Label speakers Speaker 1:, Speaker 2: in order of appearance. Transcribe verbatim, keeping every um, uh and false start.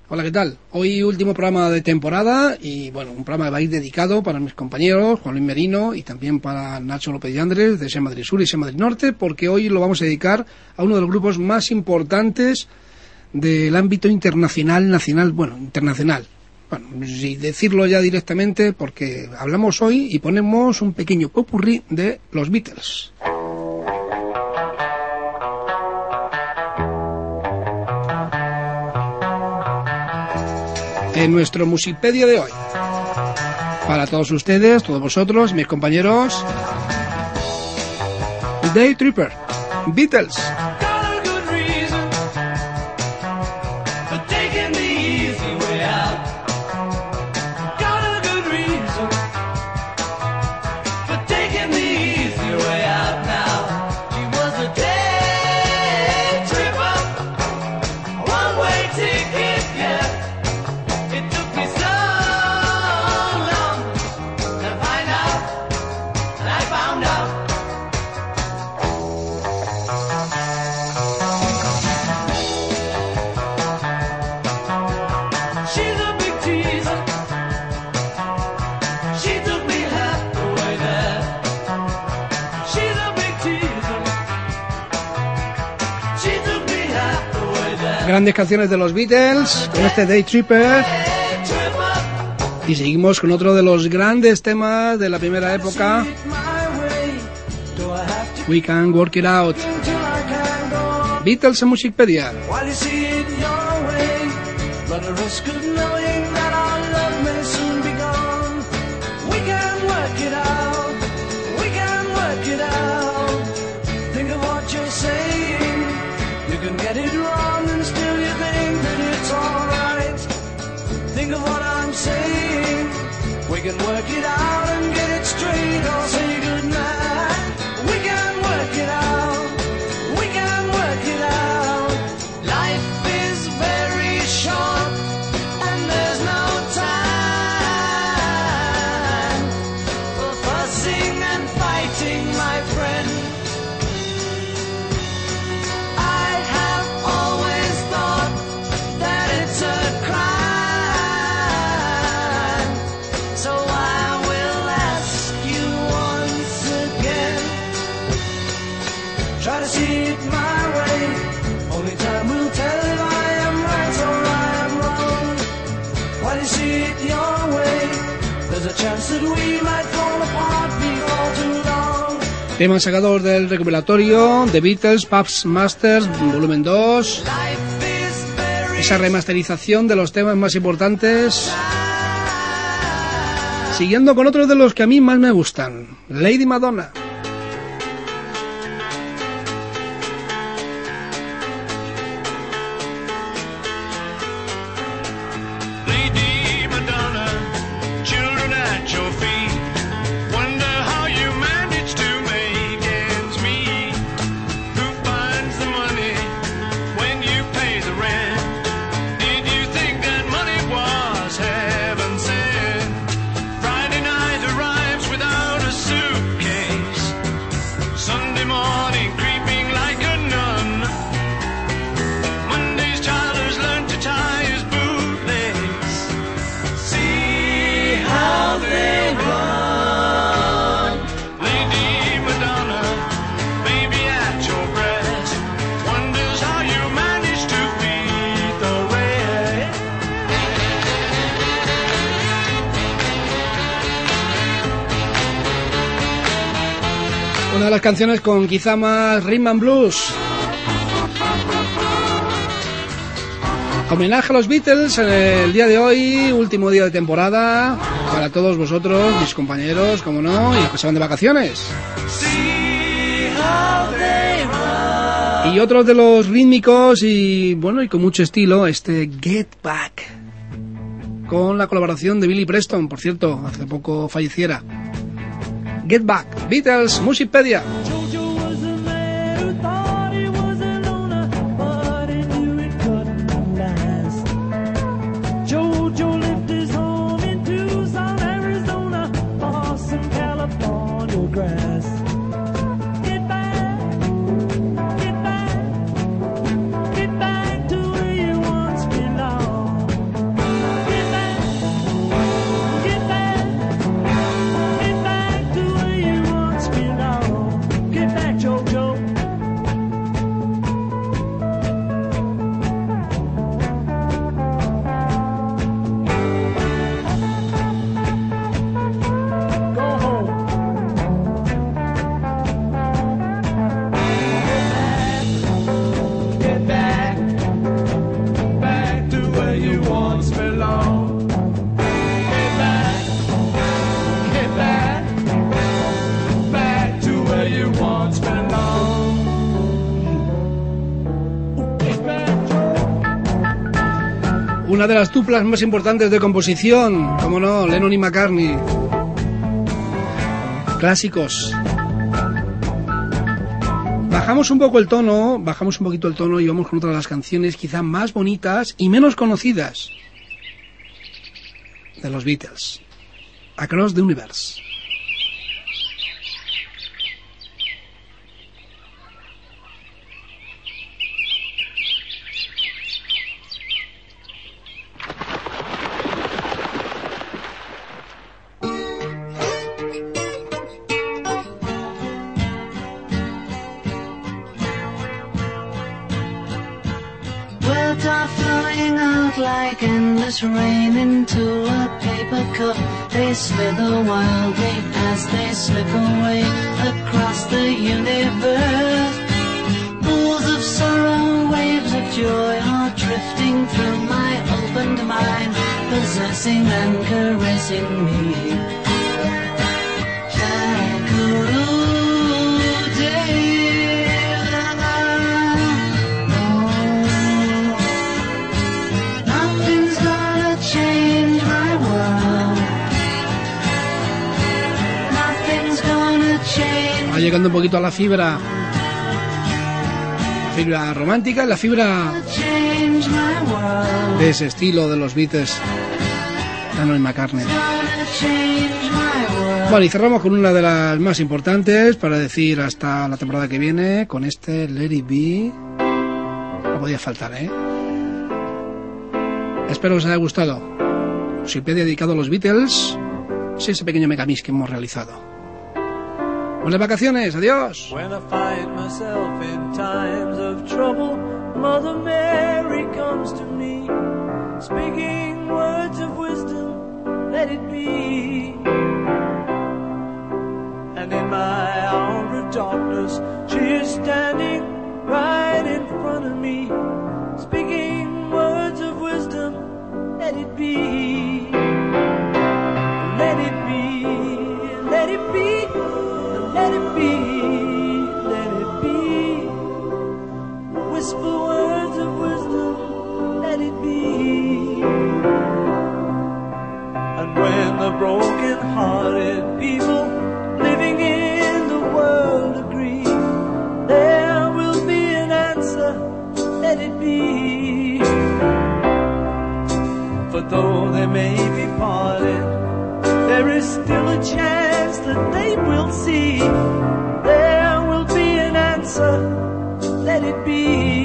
Speaker 1: Hola, ¿qué tal? Hoy último programa de temporada y bueno, un programa que va a ir dedicado para mis compañeros Juan Luis Merino y también para Nacho López y Andrés de SER Madrid Sur y SER Madrid Norte, porque hoy lo vamos a dedicar a uno de los grupos más importantes del ámbito internacional, nacional, bueno, internacional. Bueno, si decirlo ya directamente, porque hablamos hoy y ponemos un pequeño popurrí de los Beatles. En nuestro Musipedia de hoy, para todos ustedes, todos vosotros, mis compañeros, Day Tripper, Beatles. Grandes canciones de los Beatles, con este Day Tripper. Y seguimos con otro de los grandes temas de la primera época, We Can Work It Out. Beatles en Musipedia.
Speaker 2: We can work it out and get it straight or say goodnight. We can work it out. We can work it out. Life is very short and there's no time for fussing and fighting, my friend. I have always thought that it's a crime. Try to see it my way. Only time will tell if I am right or I am wrong. While you see it your way, there's a chance that we might fall apart before too long.
Speaker 1: Temas sacados del recopilatorio The Beatles Pubs Masters volumen dos. Esa remasterización de los temas más importantes. Siguiendo con otros de los que a mí más me gustan, Lady Madonna. Una de las canciones con quizá más rhythm and blues. Homenaje a los Beatles en el día de hoy, último día de temporada, para todos vosotros, mis compañeros, como no, y los que se van de vacaciones. Y otros de los rítmicos y bueno, y con mucho estilo, este Get Back, con la colaboración de Billy Preston, por cierto, hace poco falleciera. Get Back, Beatles, Musipedia.
Speaker 2: Get back, get back to where you once belonged.
Speaker 1: Una de las duplas más importantes de composición, como no, Lennon y McCartney. Clásicos. Bajamos un poco el tono, bajamos un poquito el tono y vamos con otra de las canciones quizá más bonitas y menos conocidas de los Beatles. Across the Universe.
Speaker 3: Like endless rain into a paper cup, they slither wildly as they slip away across the universe. Pools of sorrow, waves of joy are drifting through my opened mind, possessing and caressing me.
Speaker 1: Va llegando un poquito a la fibra, la fibra romántica, la fibra de ese estilo de los Beatles, Lennon y McCartney. Vale, y cerramos con una de las más importantes para decir hasta la temporada que viene, con este Let It Be. No podía faltar, ¿eh? Espero que os haya gustado. Si he dedicado a los Beatles, sí, ese pequeño megamix que hemos realizado. Buenas vacaciones, adiós.
Speaker 2: When I find myself in times of trouble, Mother Mary comes to me, speaking words of wisdom, let it be. And in my hour of darkness, she is standing right in front of me, speaking words of wisdom, let it be. Let it be, let it be. Let it be, let it be. Whisper words of wisdom, let it be. And when the broken-hearted people living in the world agree, there will be an answer, let it be. For though they may be parted, there is still a chance that they will see. There will be an answer, let it be.